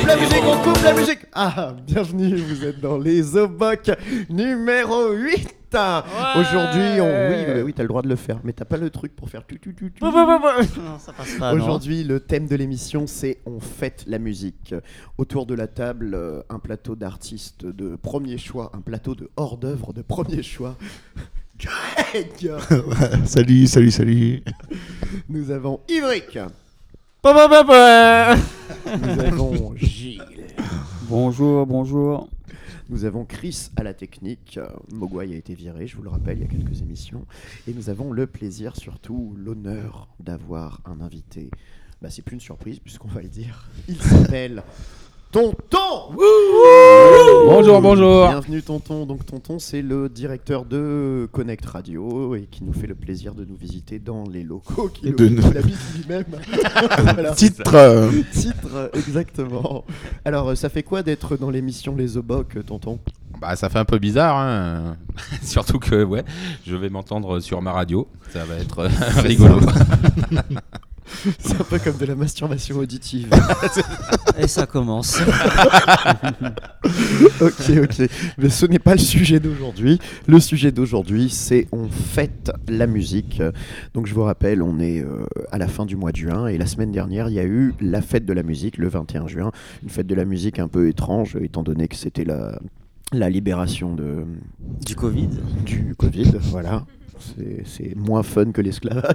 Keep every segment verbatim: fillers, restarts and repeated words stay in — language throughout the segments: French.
la musique, on coupe la musique. Ah, bienvenue, vous êtes dans les Oboc numéro huit. Ouais. Aujourd'hui, on... oui, bah oui, t'as le droit de le faire, mais t'as pas le truc pour faire tu tu tu tu. Non, ça passe pas. Aujourd'hui, le thème de l'émission, c'est on fête la musique. Autour de la table, euh, un plateau d'artistes de premier choix, un plateau de hors d'œuvre de premier choix. Greg. Salut, salut, salut. Nous avons Ivric. Nous avons Gilles. Bonjour, bonjour. Nous avons Chris à la technique. Mogwai a été viré, je vous le rappelle, il y a quelques émissions. Et nous avons le plaisir, surtout l'honneur d'avoir un invité. Bah, c'est plus une surprise, puisqu'on va le dire. Il s'appelle Tonton. Bonjour, bonjour. Bienvenue Tonton. Donc Tonton, c'est le directeur de Connect Radio et qui nous fait le plaisir de nous visiter dans les locaux qu'il nous... habite lui-même. Voilà. Titre. Titre, exactement. Alors, ça fait quoi d'être dans l'émission Les Oboc, Tonton ? Bah, ça fait un peu bizarre, hein. Surtout que ouais, je vais m'entendre sur ma radio. Ça va être euh, rigolo. C'est un peu comme de la masturbation auditive. Et ça commence. Ok, ok. Mais ce n'est pas le sujet d'aujourd'hui. Le sujet d'aujourd'hui, c'est on fête la musique. Donc je vous rappelle, on est euh, à la fin du mois de juin. Et la semaine dernière, il y a eu la fête de la musique, le vingt et un juin. Une fête de la musique un peu étrange, étant donné que c'était la, la libération de... Du Covid. Du Covid, voilà. C'est, c'est moins fun que l'esclavage.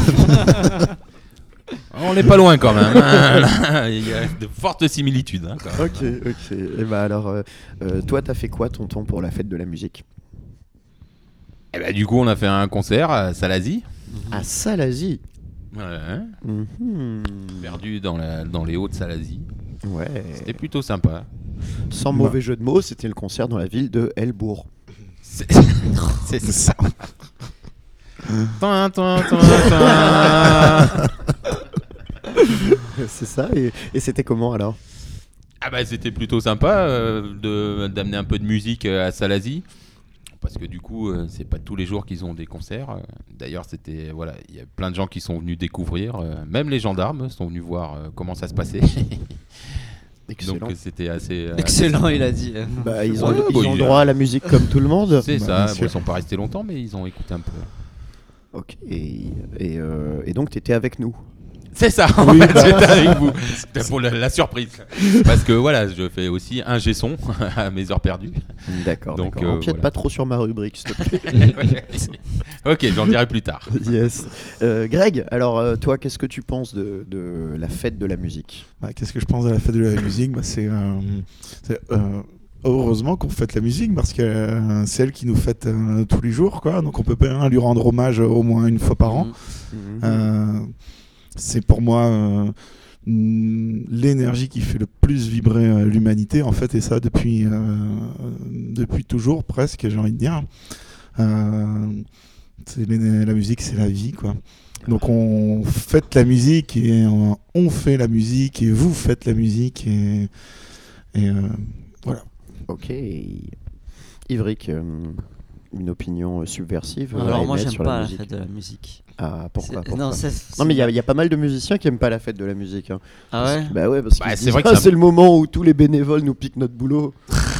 On n'est pas loin quand même. Il y a de fortes similitudes. Hein, quand même. Ok, ok. Et bah alors, euh, euh, toi, t'as fait quoi, Tonton, pour la fête de la musique ? Et bah, du coup, on a fait un concert à Salazie. À Salazie. Ouais. Hein mm-hmm. Perdu dans, la, dans les hauts de Salazie. Ouais. C'était plutôt sympa. Sans bah. mauvais jeu de mots, c'était le concert dans la ville de Helbourg. C'est, c'est ça. Toin, toin, toin, c'est ça, et, et c'était comment alors ? Ah bah c'était plutôt sympa euh, de, d'amener un peu de musique à Salazie, parce que du coup euh, c'est pas tous les jours qu'ils ont des concerts. D'ailleurs c'était voilà, il y a plein de gens qui sont venus découvrir, euh, même les gendarmes sont venus voir euh, comment ça se passait. Excellent. Donc c'était assez euh, excellent, assez... il a dit. Bah, ils ont, ouais, ils bon, ont il droit a... à la musique comme tout le monde. C'est bah, ça. Bon, ils sont pas restés longtemps, mais ils ont écouté un peu. Ok. Et, et, euh, et donc t'étais avec nous. C'est ça, en oui, fait, bah... j'étais avec vous. C'était pour la, la surprise. Parce que voilà, je fais aussi un G-son à mes heures perdues. D'accord, donc d'accord. Empiète Euh, voilà. pas trop sur ma rubrique, s'il te plaît. Ok, j'en dirai plus tard. Yes. Euh, Greg, alors euh, toi, qu'est-ce que tu penses de, de la fête de la musique ? Bah, qu'est-ce que je pense de la fête de la musique ? Bah, c'est... Euh, c'est euh... Heureusement qu'on fête la musique parce que euh, c'est elle qui nous fête euh, tous les jours, quoi. Donc on peut bien lui rendre hommage au moins une fois par an. Mmh. Euh, c'est pour moi euh, l'énergie qui fait le plus vibrer euh, l'humanité, en fait, et ça depuis, euh, depuis toujours presque, j'ai envie de dire. Euh, c'est la musique, c'est la vie, quoi. Donc on fête la musique et on, on fait la musique et vous faites la musique et, et euh, voilà. Ok. Ivric, euh, une opinion subversive ? Alors moi j'aime pas la, la fête de la musique. Ah, pourquoi, pourquoi Non, c'est, c'est non, mais il y, y a pas mal de musiciens qui aiment pas la fête de la musique. Hein. Ah ouais ? Parce, bah ouais, parce bah, que c'est, disent, vrai que ah, c'est, c'est le moment où tous les bénévoles nous piquent notre boulot.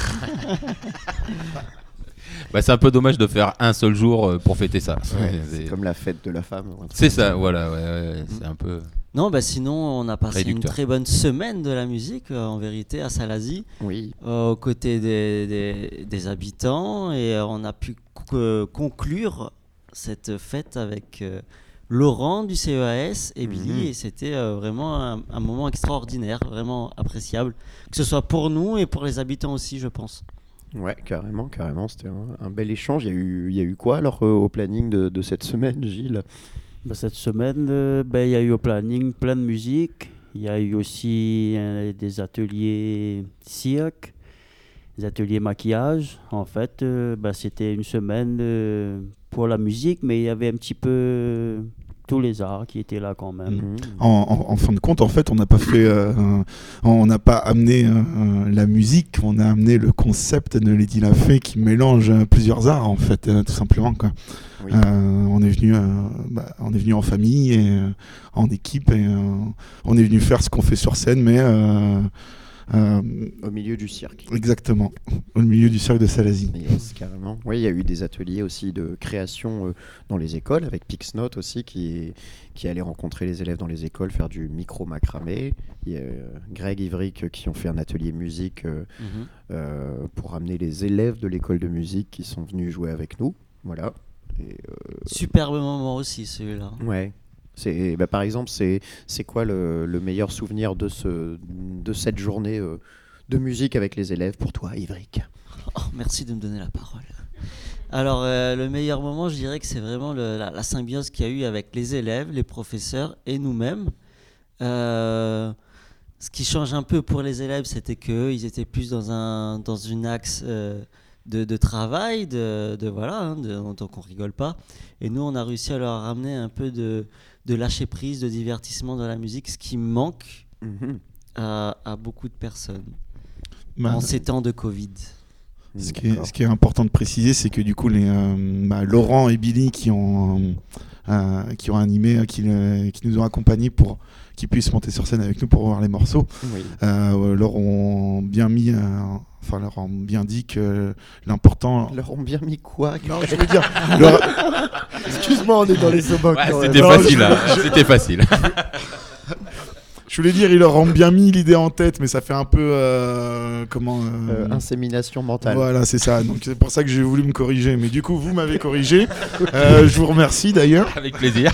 Bah, c'est un peu dommage de faire un seul jour pour fêter ça. Ouais, c'est, c'est comme la fête de la femme. C'est ça, voilà, ouais, ouais, c'est un peu... Non, bah sinon, on a passé réducteur. Une très bonne semaine de la musique, euh, en vérité, à Salazie, oui. euh, aux côtés des, des, des habitants, et euh, on a pu c- conclure cette fête avec euh, Laurent du C E A S et Billy, mm-hmm. et c'était euh, vraiment un, un moment extraordinaire, vraiment appréciable, que ce soit pour nous et pour les habitants aussi, je pense. Ouais, carrément, carrément, c'était un, un bel échange. Il y a eu, il y a eu quoi alors euh, au planning de, de cette semaine, Gilles ? Bah, cette semaine, euh, bah, il y a eu au planning plein de musique. Il y a eu aussi euh, des ateliers cirque, des ateliers maquillage. En fait, euh, bah, c'était une semaine euh, pour la musique, mais il y avait un petit peu tous les arts qui étaient là quand même. Mmh. En, en, en fin de compte, en fait, on n'a pas fait, euh, on n'a pas amené euh, la musique, on a amené le concept de Lady Lafay qui mélange plusieurs arts, en fait, euh, tout simplement, quoi. Oui. Euh, on est venu, euh, bah, on est venu en famille et euh, en équipe et euh, on est venu faire ce qu'on fait sur scène, mais euh, Euh, Au milieu du cirque. exactement, au milieu du cirque de Salazie. Yes, carrément. Oui, il y a eu des ateliers aussi de création euh, dans les écoles, avec Pixnote aussi, qui, qui allait rencontrer les élèves dans les écoles, faire du micro-macramé. Il y a euh, Greg, Ivric qui ont fait un atelier musique euh, Mhm. euh, pour amener les élèves de l'école de musique qui sont venus jouer avec nous. Voilà. Et, euh, Superbe moment aussi celui-là. ouais. C'est, bah, par exemple, c'est, c'est quoi le, le meilleur souvenir de, ce, de cette journée euh, de musique avec les élèves pour toi, Ivric? Oh, merci de me donner la parole. Alors, euh, le meilleur moment, je dirais que c'est vraiment le- la, la symbiose qu'il y a eu avec les élèves, les professeurs et nous-mêmes. Euh, ce qui change un peu pour les élèves, c'était qu'eux, ils étaient plus dans un dans une axe euh, de, de travail, de, de voilà, hein, de- donc on rigole pas. Et nous, on a réussi à leur ramener un peu de, de lâcher prise, de divertissement dans la musique, ce qui manque Mhm. à, à beaucoup de personnes Bah, en ces temps de Covid. Ce qui, est, D'accord. ce qui est important de préciser, c'est que du coup, les, euh, bah, Laurent et Billy qui ont, euh, qui ont animé, euh, qui, euh, qui nous ont accompagnés pour qu'ils puissent monter sur scène avec nous pour voir les morceaux, Oui. euh, leur ont bien mis, euh, enfin leur ont bien dit que l'important. Leur ont bien mis quoi? Non, je veux dire, leur- Excuse-moi, on est dans les obocs. Ouais, quand c'était même. Non, facile, je- hein. C'était facile. je voulais dire, ils leur ont bien mis l'idée en tête, mais ça fait un peu euh, comment. euh, Euh, insémination mentale. Voilà, c'est ça. Donc c'est pour ça que j'ai voulu me corriger. Mais du coup, vous m'avez corrigé. Euh, je vous remercie d'ailleurs. Avec plaisir.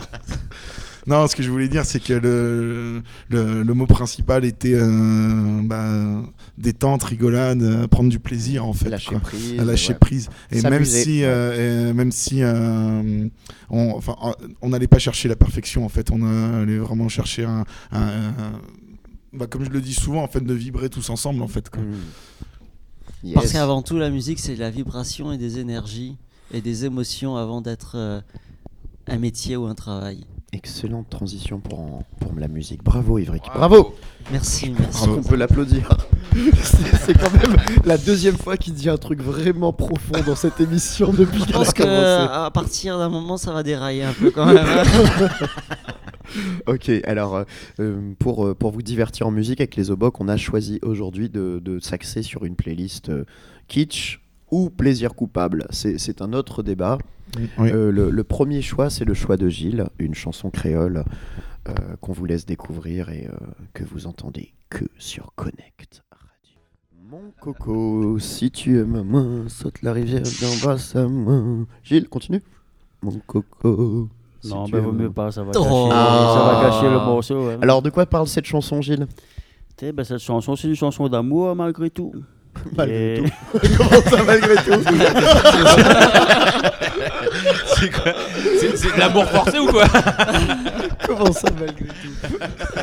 Non, ce que je voulais dire, c'est que le, le, le mot principal était euh, bah, détente, rigolade, euh, prendre du plaisir en fait. Lâcher quoi. prise. À lâcher ouais. prise. Et même S'amuser. si, euh, et même si euh, on, enfin, on n'allait pas chercher la perfection, en fait, on allait vraiment chercher un, un- un- bah, comme je le dis souvent, en fait, de vibrer tous ensemble, en fait. Quoi. Mm. Yes. Parce qu'avant tout, la musique, c'est de la vibration et des énergies et des émotions avant d'être euh, un métier ou un travail. Excellente transition pour, en- pour la musique. Bravo, Ivric. Bravo. Merci, Je merci. crois qu'on peut l'applaudir. c'est, c'est quand même la deuxième fois qu'il dit un truc vraiment profond dans cette émission depuis Je qu'elle a pense commencé. qu'à partir d'un moment, ça va dérailler un peu quand même. hein. Ok, alors euh, euh, pour, euh, pour vous divertir en musique avec les Obocs, on a choisi aujourd'hui de, de s'axer sur une playlist euh, kitsch ou plaisir coupable. C'est, c'est un autre débat. Oui. Euh, le, le premier choix, c'est le choix de Gilles, une chanson créole euh, qu'on vous laisse découvrir et euh, que vous entendez que sur Connect Radio. Mon coco, si tu es ma main, saute la rivière, embrasse sa main. Gilles, continue. Mon coco. si Non, tu ben es vaut ma mieux main. pas, ça va Oh. gâcher, Ah. ça va gâcher le morceau. hein. Alors, de quoi parle cette chanson, Gilles? Tu sais, ben, cette chanson, c'est une chanson d'amour malgré tout. Malgré Et- tout. Comment ça, malgré tout? C'est quoi c'est, c'est de l'amour forcé ou quoi? Comment ça, malgré tout?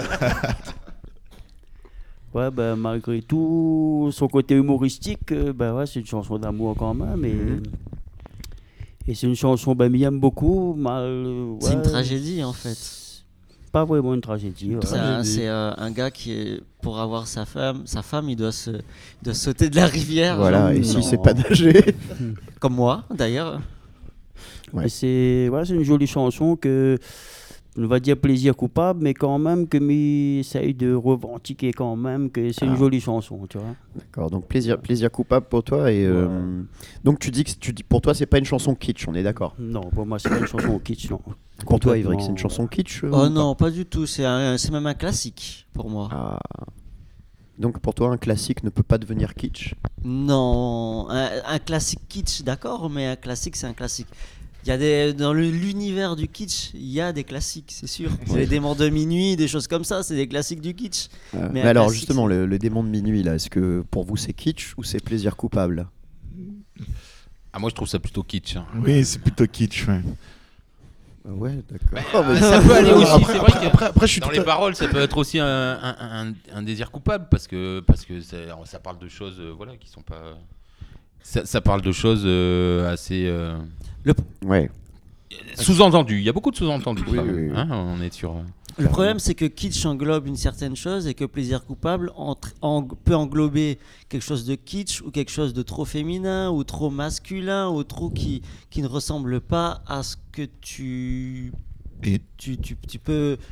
Ouais, ben, malgré tout, son côté humoristique, euh, ben ouais, c'est une chanson d'amour quand même. Et, Mhm. et c'est une chanson, ben, m'y aime beaucoup. Mal, euh, C'est une ouais, tragédie en fait. Pas vraiment une tragédie. ouais. C'est un, c'est, euh, un gars qui, est, pour avoir sa femme, sa femme, il doit, se, il doit sauter de la rivière. Voilà, genre, et si non. c'est pas nager? Comme moi d'ailleurs. Ouais. Et c'est ouais, c'est une jolie chanson que, on va dire plaisir coupable, mais quand même que m'y essaye de revendiquer quand même que c'est Ah. une jolie chanson, tu vois. D'accord, donc plaisir, plaisir coupable pour toi. Et euh, donc tu dis que tu dis, pour toi, c'est pas une chanson kitsch, on est d'accord? Non, pour moi, c'est pas une chanson kitsch, non. Pour toi, Complètement. Ivric, c'est une chanson kitsch? euh, ou Oh pas non, pas du tout. C'est, un- c'est même un classique pour moi. Ah. Donc pour toi, un classique ne peut pas devenir kitsch? Non, un, un classique kitsch, d'accord, mais un classique, c'est un classique. Il y a des, dans le- l'univers du kitsch, il y a des classiques, c'est sûr. C'est les démons de minuit, des choses comme ça, c'est des classiques du kitsch. Euh, Mais mais un alors classique, justement, c'est- le, le démon de minuit, là, est-ce que pour vous c'est kitsch ou c'est plaisir coupable? Ah, moi je trouve ça plutôt kitsch. hein. Oui, c'est plutôt kitsch. Ouais. Ouais, d'accord. Ah, ça peut aller aussi, Après- c'est vrai que Après, après, je suis dans tout les à- paroles, ça peut être aussi un, un- un- un désir coupable parce que parce que ça, ça parle de choses euh, voilà qui sont pas. Ça, ça parle de choses euh, assez euh, Ouais. sous-entendues. Il y a beaucoup de sous-entendus. Oui, quand même, oui, oui. hein, on est sur. euh, Le problème, c'est que kitsch englobe une certaine chose et que plaisir coupable entre- en- peut englober quelque chose de kitsch ou quelque chose de trop féminin ou trop masculin ou trop qui, qui ne ressemble pas à ce que tu, Et- tu, tu, tu peux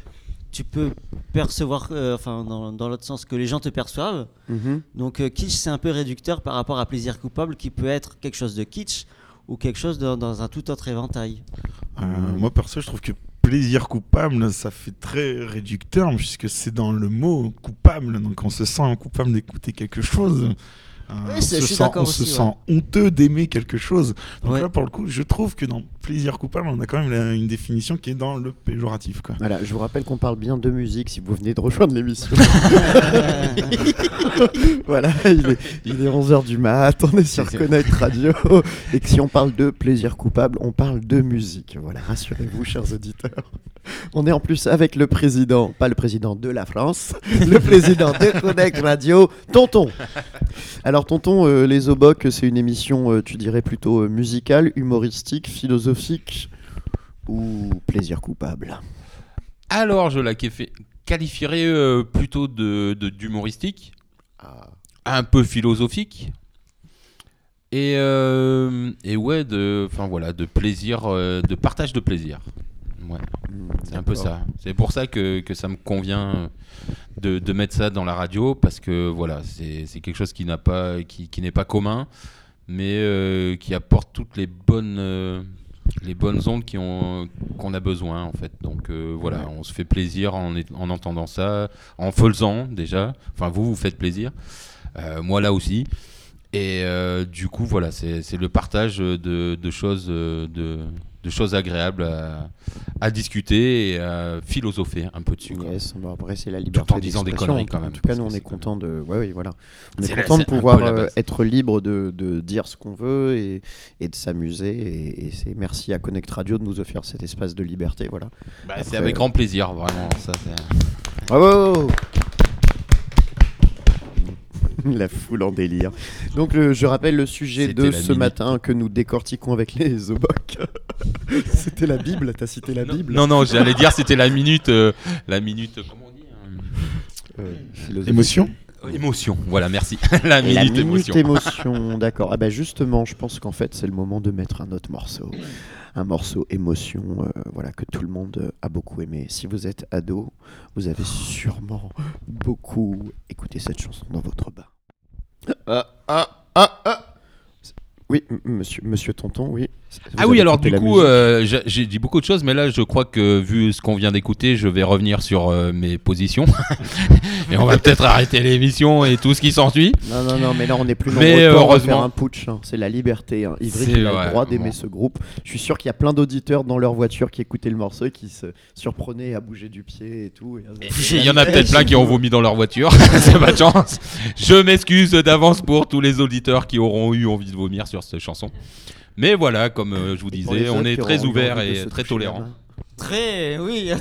tu peux percevoir, euh, enfin dans, dans l'autre sens, que les gens te perçoivent. Mhm. Donc euh, kitsch, c'est un peu réducteur par rapport à plaisir coupable, qui peut être quelque chose de kitsch ou quelque chose de, dans un tout autre éventail. Euh, moi, perso, je trouve que plaisir coupable, ça fait très réducteur, puisque c'est dans le mot coupable. Donc, on se sent coupable d'écouter quelque chose. Euh, Oui, on c'est- se, je suis sent, d'accord on se aussi, sent honteux d'aimer quelque chose. Donc Ouais. là, pour le coup, je trouve que dans plaisir coupable, on a quand même la- une définition qui est dans le péjoratif, quoi. Voilà, je vous rappelle qu'on parle bien de musique si vous venez de rejoindre l'émission. Voilà, il est, il est onze heures du mat, on est sur Connect Radio. Et que si on parle de plaisir coupable, on parle de musique. Voilà, rassurez-vous, chers auditeurs. On est en plus avec le président, pas le président de la France, le président de Connect Radio, Tonton. Alors, Tonton, euh, les Obocs, c'est une émission, euh, tu dirais plutôt euh, musicale, humoristique, philosophique ou plaisir coupable? Alors, je la quai- qualifierais euh, plutôt de, de- d'humoristique, Ah. un peu philosophique, et, euh, et ouais, de, enfin voilà, de plaisir, euh, de partage de plaisir. Ouais, c'est un peu ça. C'est pour ça que, que ça me convient de, de mettre ça dans la radio, parce que voilà, c'est, c'est quelque chose qui n'a pas, qui, qui n'est pas commun, mais euh, qui apporte toutes les bonnes, euh, les bonnes ondes qui ont, qu'on a besoin en fait. Donc euh, voilà, on se fait plaisir en, est- en entendant ça, en faisant déjà. Enfin, vous vous faites plaisir, Euh, moi là aussi. Et euh, du coup, voilà, c'est, c'est le partage de, de choses, euh, de, de choses agréables à, à discuter et à philosopher un peu dessus. quoi. Yes, bon, après c'est la liberté en disant des d'expression. conneries, quand même, En tout cas, parce nous que on c'est est quand content de, ouais, oui, voilà, on est C'est la- content de c'est un pouvoir peu la euh, base. être libre de, de dire ce qu'on veut et, et de s'amuser. Et, et c'est merci à Connect Radio de nous offrir cet espace de liberté, voilà. Bah, Après, c'est avec grand plaisir, vraiment. Ça, c'est... Bravo. La foule en délire. Donc euh, je rappelle le sujet C'était de la ce minute. matin que nous décortiquons avec les Obocs. C'était la Bible, t'as cité la Bible. Non, non, j'allais dire c'était la minute, euh, la minute, comment on dit hein Euh, philosophique. Émotion. Émotion. Voilà, merci. la minute La minute émotion. émotion, d'accord. Ah bah justement, je pense qu'en fait, c'est le moment de mettre un autre morceau. Un morceau émotion, euh, voilà, que tout le monde euh, a beaucoup aimé. Si vous êtes ado, vous avez sûrement beaucoup écouté cette chanson dans votre bain. Ah, ah, ah, ah. Oui, m- monsieur, monsieur Tonton, oui. Vous Ah oui, avez alors écouté du la coup, musique. euh, j'ai, j'ai dit beaucoup de choses, mais là, je crois que vu ce qu'on vient d'écouter, je vais revenir sur euh, mes positions. Et on va peut-être arrêter l'émission et tout ce qui s'ensuit. Non, non, non, mais là on n'est plus Mais nombreux à heureusement- faire un putsch. Hein. C'est la liberté. Hein. Ivry C'est il a vrai, le droit d'aimer bon. ce groupe. Je suis sûr qu'il y a plein d'auditeurs dans leur voiture qui écoutaient le morceau et qui se surprenaient à bouger du pied et tout. Et à- Il y en a peut-être plein qui ont vomi dans leur voiture. C'est pas de chance. Je m'excuse d'avance pour tous les auditeurs qui auront eu envie de vomir sur cette chanson. Mais voilà, comme euh, je vous Et pour les disais, on autres est qui très auront eu ouvert envie de et se très toucher la tolérant. main. Très, oui.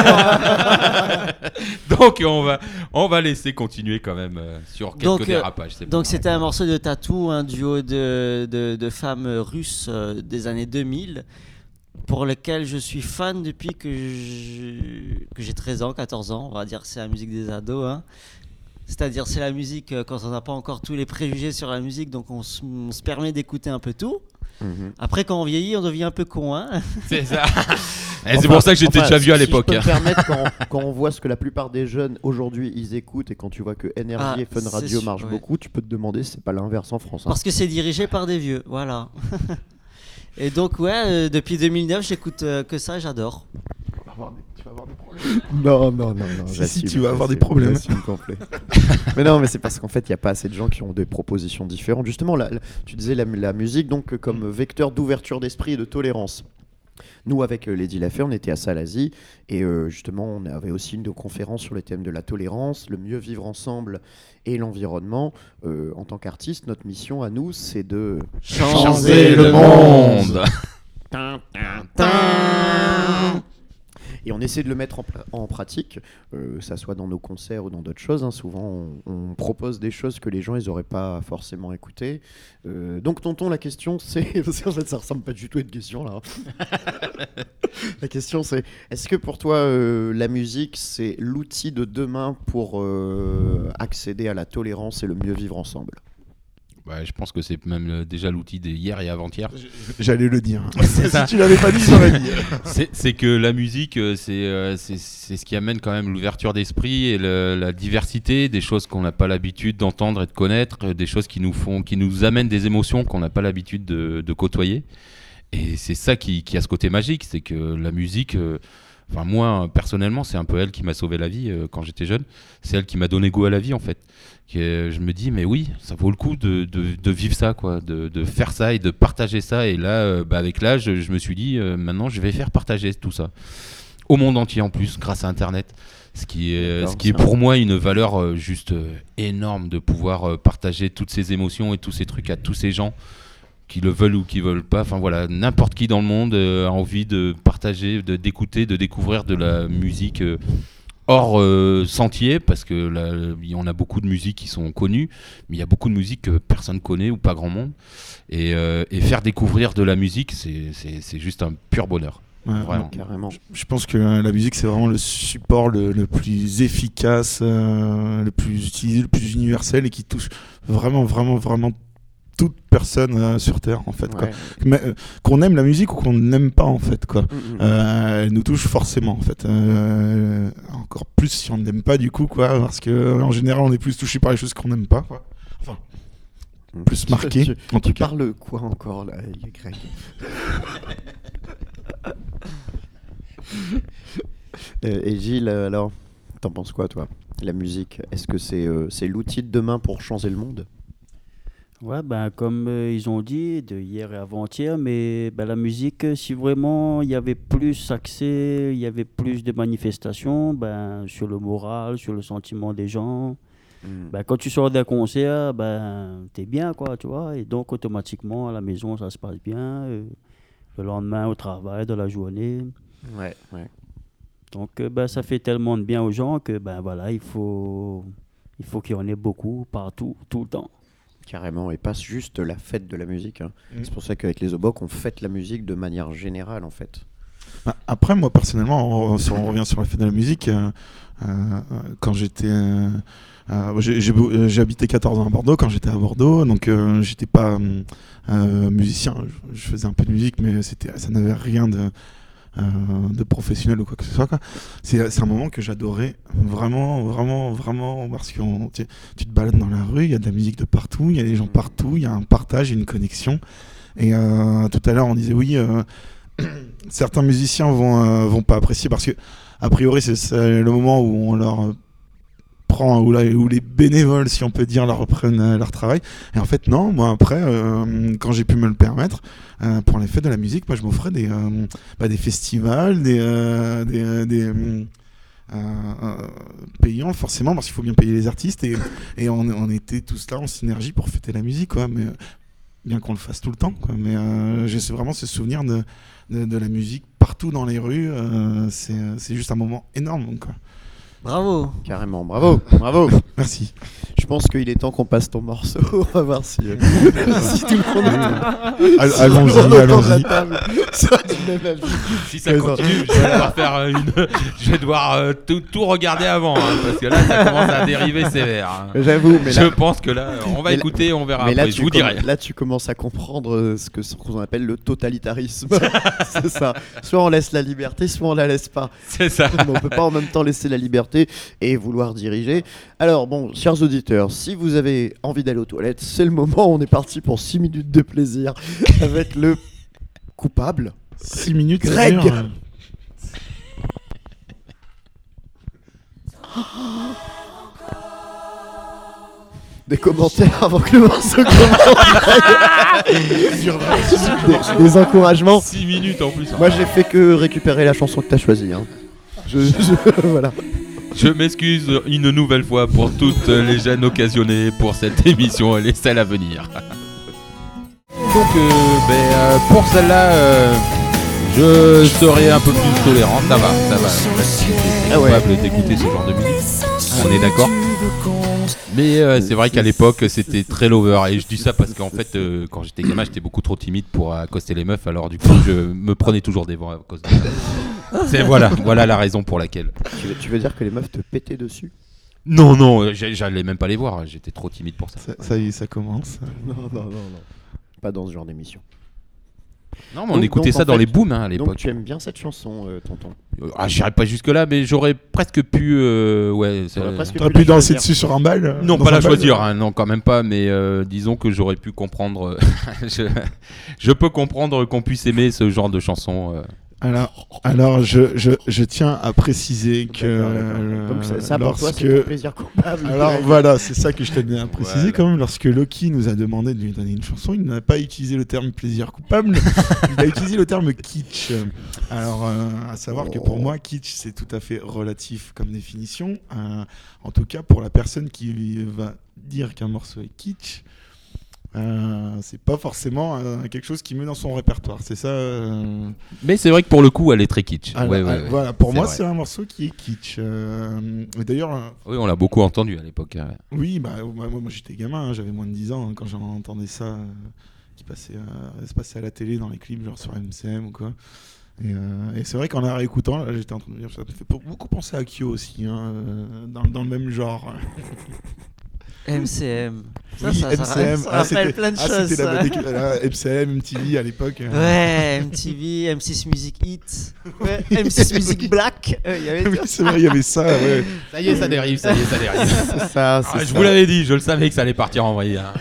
Donc on va, on va laisser continuer quand même euh, sur quelques Donc, euh, dérapages. c'est Donc bon. c'était un morceau de Tattoo, un duo de, de, de femmes russes euh, des années deux mille, pour lequel je suis fan depuis que, je- que j'ai treize ans, quatorze ans. On va dire que c'est la musique des ados. Hein. C'est-à-dire c'est la musique euh, quand on n'a pas encore tous les préjugés sur la musique, donc on se, on se permet d'écouter un peu tout. Mhm. Après quand on vieillit, on devient un peu con. Hein. C'est ça. Et c'est Enfin- pour ça que j'étais enfin, déjà vieux à si- l'époque. Si je peux me permettre, quand, quand on voit ce que la plupart des jeunes aujourd'hui ils écoutent et quand tu vois que Énergie Ah, et Fun c'est Radio sûr, marchent ouais. beaucoup, tu peux te demander si c'est pas l'inverse en France. Hein. Parce que c'est dirigé par des vieux, voilà. Et donc ouais, euh, depuis deux mille neuf, j'écoute euh, que ça, j'adore. Non, non, non, non. Si, si, j'assume, tu vas avoir des j'assume, problèmes. j'assume complet. Mais non, mais c'est parce qu'en fait, il n'y a pas assez de gens qui ont des propositions différentes. Justement, la- la- tu disais la, la musique donc euh, comme vecteur d'ouverture d'esprit et de tolérance. Nous, avec euh, Lady Lafay, on était à Salazie et euh, justement, on avait aussi une conférence sur les thèmes de la tolérance, le mieux vivre ensemble et l'environnement. Euh, en tant qu'artiste, notre mission à nous, c'est de Changer le monde. Et on essaie de le mettre en, pla- en pratique, euh, ça soit dans nos concerts ou dans d'autres choses. Hein. Souvent, on, on propose des choses que les gens ils n'auraient pas forcément écoutées. Euh, donc, Tonton, la question, c'est... Parce qu'en fait, ça ressemble pas du tout à une question, là. La question, c'est... Est-ce que pour toi, euh, la musique, c'est l'outil de demain pour euh, accéder à la tolérance et le mieux vivre ensemble ? Bah, je pense que c'est même euh, déjà l'outil d'hier et avant-hier. J'allais le dire. C'est ça. Si tu l'avais pas dit, j'aurais dit. C'est, c'est que la musique, euh, c'est, euh, c'est, c'est ce qui amène quand même l'ouverture d'esprit et le- la diversité, des choses qu'on n'a pas l'habitude d'entendre et de connaître, euh, des choses qui nous font, qui nous amènent des émotions qu'on n'a pas l'habitude de, de côtoyer. Et c'est ça qui, qui a ce côté magique, c'est que la musique, euh, enfin moi personnellement, c'est un peu elle qui m'a sauvé la vie euh, quand j'étais jeune. C'est elle qui m'a donné goût à la vie en fait. Que, euh, je me dis mais oui, ça vaut le coup de, de, de vivre ça, quoi, de, de faire ça et de partager ça. Et là, euh, bah, avec l'âge, je me suis dit euh, maintenant je vais faire partager tout ça au monde entier en plus grâce à Internet. Ce qui est, D'accord, ce qui est ça. pour moi une valeur euh, juste euh, énorme de pouvoir euh, partager toutes ces émotions et tous ces trucs à tous ces gens qui le veulent ou qui veulent pas. Enfin voilà, n'importe qui dans le monde euh, a envie de partager, de, d'écouter, de découvrir de la musique euh, hors euh, sentier, parce que là, on a beaucoup de musiques qui sont connues, mais il y a beaucoup de musiques que personne connaît ou pas grand monde. Et, euh, et faire découvrir de la musique, c'est, c'est, c'est juste un pur bonheur. Ouais, Vraiment. Carrément. Je pense que euh, la musique, c'est vraiment le support le, le plus efficace, euh, le plus utilisé, le plus universel et qui touche vraiment, vraiment, vraiment toute personne euh, sur Terre, en fait. Quoi. Ouais. Mais, euh, qu'on aime la musique ou qu'on n'aime pas, en fait. Quoi. Mm, mm. Euh, elle nous touche forcément, en fait. Euh, encore plus si on n'aime pas, du coup, quoi. Parce qu'en général, on est plus touché par les choses qu'on n'aime pas, quoi. Enfin, plus marqué, Tu, en tout tu cas. parles quoi encore là, Greg? Euh, Et Gilles, euh, alors, t'en penses quoi, toi? La musique, est-ce que c'est euh, c'est l'outil de demain pour changer le monde? Ouais, ben, comme euh, ils ont dit, de hier et avant-hier, mais ben, la musique, euh, si vraiment il y avait plus accès, il y avait plus de manifestations ben, sur le moral, sur le sentiment des gens, Mm. ben, quand tu sors d'un concert, ben, t'es bien, quoi, tu vois, et donc automatiquement à la maison, ça se passe bien, euh, le lendemain au travail, dans la journée. Ouais, ouais. Donc euh, ben, ça fait tellement de bien aux gens que ben, voilà, il faut, il faut qu'il y en ait beaucoup, partout, tout le temps. Carrément, et pas juste la fête de la musique. hein. Mm. C'est pour ça qu'avec les Oboc, on fête la musique de manière générale, en fait. Bah, Après, moi, personnellement, on, si on revient sur la fête de la musique, euh, euh, quand j'étais... euh, euh, j'ai, j'ai, beau- euh, j'ai habité quatorze ans à Bordeaux quand j'étais à Bordeaux, donc euh, j'étais pas euh, euh, musicien, je, je faisais un peu de musique, mais c'était, ça n'avait rien de, euh, de professionnel ou quoi que ce soit, quoi. C'est, c'est un moment que j'adorais vraiment, vraiment, vraiment, parce que on- tu, tu te balades dans la rue, il y a de la musique de partout, il y a des gens partout, il y a un partage, une connexion. Et euh, tout à l'heure, on disait oui, euh, certains musiciens vont, euh, vont pas apprécier parce que, a priori, c'est, c'est le moment où on leur euh, prend, où, la- où les bénévoles, si on peut dire, leur reprennent euh, leur travail. Et en fait, non, moi, après, euh, quand j'ai pu me le permettre, euh, pour les fêtes de la musique, moi, je m'offrais des, euh, bah, des festivals, des, euh, des, euh, des euh, euh, payants, forcément, parce qu'il faut bien payer les artistes. Et, et on, on était tous là en synergie pour fêter la musique, quoi. Mais, bien qu'on le fasse tout le temps, quoi. Mais euh, j'ai vraiment ce souvenir de, de, de la musique partout dans les rues. Euh, c'est, c'est juste un moment énorme, quoi. Bravo. Carrément, bravo, bravo. Merci. Je pense qu'il est temps qu'on passe ton morceau. On va voir si, euh, si tout le monde All- si allons-y, tout le monde autour de la allons-y. table sera du même avis. Si ça Mais continue, je vais devoir faire euh, une. Je vais devoir euh, tout, tout regarder avant, hein, parce que là, ça commence à dériver sévère. hein. J'avoue, mais Je là, pense que là, on va Mais là- écouter, on verra mais là, après. tu Je vous comm- dirai. là, tu commences à comprendre euh, ce que ce qu'on appelle le totalitarisme. C'est ça. Soit on laisse la liberté, soit on la laisse pas. C'est ça. Mais on peut pas en même temps laisser la liberté et vouloir diriger. Alors bon, chers auditeurs, si vous avez envie d'aller aux toilettes, c'est le moment. On est parti pour six minutes de plaisir avec le coupable. six minutes, ça Greg. dure, euh. Des commentaires avant que le morceau commence. des, des encouragements. six minutes en plus. Moi, j'ai fait que récupérer la chanson que t'as choisie. Hein. Je, je- voilà. Je m'excuse une nouvelle fois pour toutes les gênes occasionnées pour cette émission et les celles à venir. Donc, euh, ben, euh, pour celle-là, euh, je serai un peu plus tolérant. Ça va, ça va. C'est Ah ouais. capable d'écouter ce genre de musique. On est d'accord. Mais euh, c'est vrai qu'à l'époque, c'était très lover. Et je dis ça parce qu'en fait, euh, quand j'étais gamin, j'étais beaucoup trop timide pour accoster les meufs. Alors du coup, je me prenais toujours des vents à cause de ça. C'est voilà, voilà la raison pour laquelle. Tu veux, tu veux dire que les meufs te pétaient dessus? Non, non, j'ai- j'allais même pas les voir. J'étais trop timide pour ça. Ça, ça y est, ça commence. Non, non, non, non. Pas dans ce genre d'émission. Non, mais on Donc- écoutait donc, ça en dans fait, les booms hein, à Donc l'époque. tu aimes bien cette chanson, euh, tonton. Euh, Ah, j'irais pas jusque là, mais j'aurais presque pu. euh, ouais, ça- T'aurais presque T'aurais pu pu la danser choisir. dessus sur un bal euh, Non, dans pas un la bal choisir, hein, non, quand même pas, mais euh, disons que j'aurais pu comprendre. euh, je, je peux comprendre qu'on puisse aimer ce genre de chanson. euh. Alors, alors je, je, je tiens à préciser que. D'accord, d'accord. euh, Donc ça, ça, pour toi, lorsque- c'est ton plaisir coupable. Alors Greg. voilà, c'est ça que je tenais à préciser Voilà. quand même. Lorsque Loki nous a demandé de lui donner une chanson, il n'a pas utilisé le terme plaisir coupable, il a utilisé le terme kitsch. Alors, euh, à savoir que pour moi, kitsch, c'est tout à fait relatif comme définition. Euh, en tout cas, pour la personne qui va dire qu'un morceau est kitsch, euh, c'est pas forcément euh, quelque chose qui met dans son répertoire. C'est ça. euh, Mais c'est vrai que pour le coup, elle est très kitsch. alors, Ouais, ouais, euh, ouais. Voilà, pour C'est moi, vrai. c'est un morceau qui est kitsch. Euh, et D'ailleurs. euh, Oui, on l'a beaucoup entendu à l'époque. hein. Oui, bah, moi, moi, moi, j'étais gamin, hein, j'avais moins de dix ans hein, quand j'entendais ça euh, qui passait, euh, se passait à la télé dans les clips, genre sur M C M ou quoi. Et, euh, et c'est vrai qu'en la réécoutant, là, j'étais en train de me dire, ça me fait beaucoup penser à Kyo aussi, hein, euh, dans, dans le même genre. M C M. Ça, Oui, ça, M C M, ça, ah, rappelle c'était- plein de ah, choses. c'était la ça. bonne équipe, là, M C M, M T V à l'époque. euh. Ouais, M T V, M six Music Hit, ouais, M six Music Black. euh, il y avait Oui, c'est vrai, il y avait ça, ouais. Ça y est, ça dérive, ça y est, ça dérive. C'est ça, c'est Ah, je ça. vous l'avais dit, je le savais que ça allait partir en vrille. hein.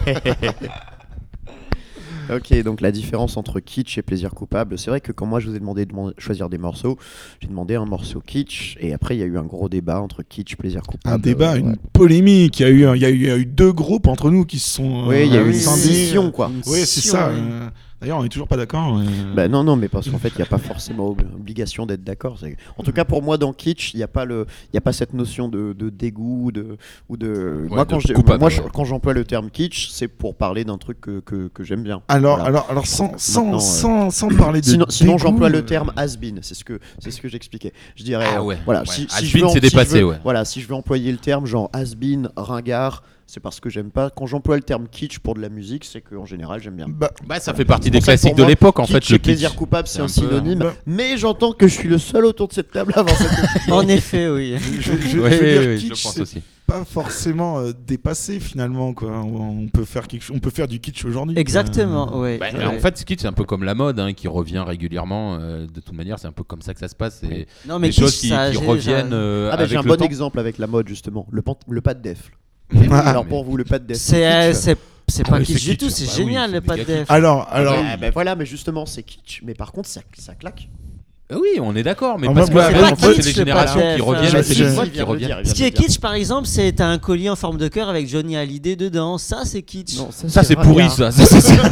Ok, donc la différence entre kitsch et plaisir coupable, c'est vrai que quand moi je vous ai demandé de man- choisir des morceaux, j'ai demandé un morceau kitsch et après il y a eu un gros débat entre kitsch, plaisir coupable. Un débat, euh, une ouais. polémique. Il y, a eu, il, y a eu, il y a eu deux groupes entre nous qui se sont. Oui, il y a euh, eu une scindés. scission quoi. Une Oui, c'est scission, ça. oui. euh, D'ailleurs, on n'est toujours pas d'accord. euh. Bah non, non, mais parce qu'en fait, il n'y a pas forcément ob- obligation d'être d'accord. C'est- En tout cas, pour moi, dans kitsch, il n'y a pas le, il y a pas cette notion de, de dégoût, de ou de. Ouais, moi, de quand je, coupable, moi, je- ouais. quand j'emploie le terme kitsch, c'est pour parler d'un truc que, que, que j'aime bien. Alors, Voilà. alors, alors, sans, sans, Maintenant, euh, sans, sans parler de. Sinon, sinon dégoût, j'emploie le euh, terme has-been. C'est ce que, c'est ce que j'expliquais. Je dirais. Ah euh, ouais, voilà. ouais. Si, Has si je been, veux en- c'est si je dépassé, veux- ouais. Voilà. Si je veux employer le terme genre has-been, ringard, c'est parce que j'aime pas. Quand j'emploie le terme kitsch pour de la musique, c'est qu'en général, j'aime bien. Bah, Bah, ça fait partie C'est des pour ça que classiques pour de moi, l'époque, en kitsch fait. Le et plaisir kitsch. coupable, c'est C'est un un peu- synonyme. Bah. Mais j'entends que je suis le seul autour de cette table à avoir cette. En effet, oui. je, je- je Oui, veux dire, oui, kitsch, je pense c'est aussi. pas forcément euh, dépassé finalement, quoi. On, on peut faire quelque chose, on peut faire du kitsch aujourd'hui. Exactement, Euh, ouais. Bah, ouais. En fait, ce kitsch, c'est un peu comme la mode hein, qui revient régulièrement. euh, de toute manière, c'est un peu comme ça que ça se passe. C'est non, mais des choses kitsch, qui, ça, qui j'ai- reviennent ça- euh, Ah bah avec j'ai un le bon temps. exemple avec la mode justement, le, pan- le pas de def. Ah, Alors mais- pour vous le pas de def. C'est euh, kitsch. c'est c'est Ah pas oui, kitsch c'est du kitsch. tout, c'est Bah oui, génial c'est le pas de méga def. Alors, alors. Ouais, bah voilà, mais justement c'est kitsch. Mais par contre ça, ça claque. Ah oui, on est d'accord, mais Ah, parce moi, que moi, en moi, fait, moi, c'est kitsch, les le pas de générations def, qui hein. reviennent, Bah, c'est si, les si, modes il qui vient de le reviennent. dire, il vient Ce qui de est le dire. kitsch, par exemple, c'est t'as un collier en forme de cœur avec Johnny Hallyday dedans. Ça, c'est kitsch. Non, Ça, c'est pourri, ça. Ça, c'est- ça,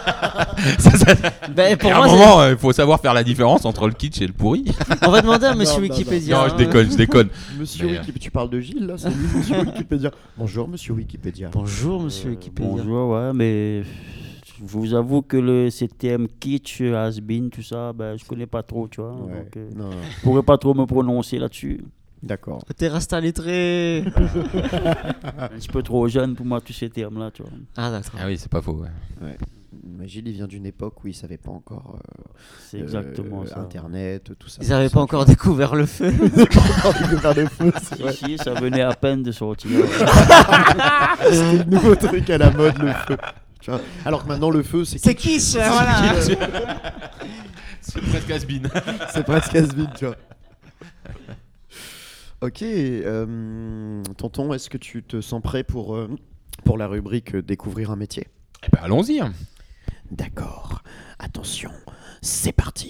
ça- Ben, Et pour à moi, un c'est- moment, il faut savoir faire la différence entre le kitsch et le pourri. on va demander à monsieur non, non. Wikipédia. Non, je hein. déconne, je déconne. Monsieur Mais, euh, Wikipédia, tu parles de Gilles là, c'est lui, Monsieur Wikipédia. Bonjour Monsieur Wikipédia. Bonjour, monsieur Euh, Wikipédia. Bonjour, ouais, mais je vous avoue que le C T M kitsch, has-been, tout ça, ben, je connais pas trop, tu vois. Ouais. Donc, euh, Non, je pourrais pas trop me prononcer là-dessus. d'accord. T'es rasta lettré. Un petit peu trop jeune pour moi, tous ces termes-là, tu vois. Ah, d'accord. Ah oui, c'est pas faux. ouais. Mais Gilles il vient d'une époque où il savait pas encore euh, C'est euh, exactement ça. Internet, tout ça. Ils avaient pas encore découvert le feu. encore découvert le feu. c'est vrai. Si, si, ça venait à peine de sortir. C'était le nouveau truc à la mode le feu. Tu vois. Alors que maintenant le feu c'est C'est kitsch, voilà. C'est presque has-been. c'est presque has-been, tu vois. Ok, euh, tonton, est-ce que tu te sens prêt pour, euh, pour la rubrique euh, Découvrir un métier? Eh ben, allons-y. hein. D'accord, attention, c'est parti.